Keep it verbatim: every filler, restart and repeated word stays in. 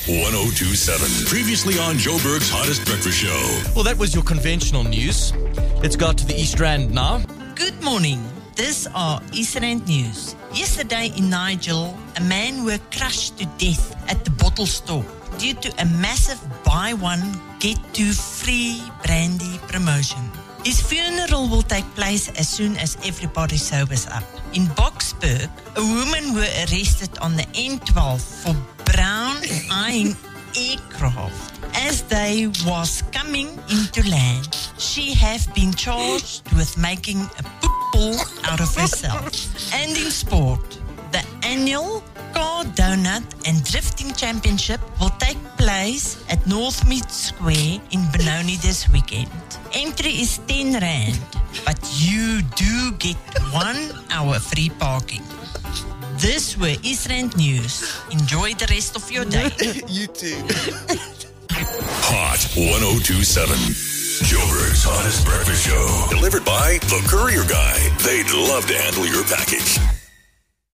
one oh two seven. Previously on Joe Berg's Hottest Breakfast Show. Well, that was your conventional news. Let's go to the East Rand now. Good morning. This are East Rand News. Yesterday in Nigel, a man were crushed to death at the bottle store due to a massive buy one, get two free brandy promotion. His funeral will take place as soon as everybody sobers up. In Boksburg, a woman were arrested on the N twelve for brown eyeing aircraft as they was coming into land. She have been charged with making a poop ball out of herself. And in sport, the annual Car Donut and Drifting Championship will take place at Northmead Square in Benoni this weekend. Entry is ten rand, but you do get one hour free parking. This were East Rand News. Enjoy the rest of your day. You too. Hot one oh two seven. Joe Berg's Hottest Breakfast Show. Delivered by The Courier Guy. They'd love to handle your package.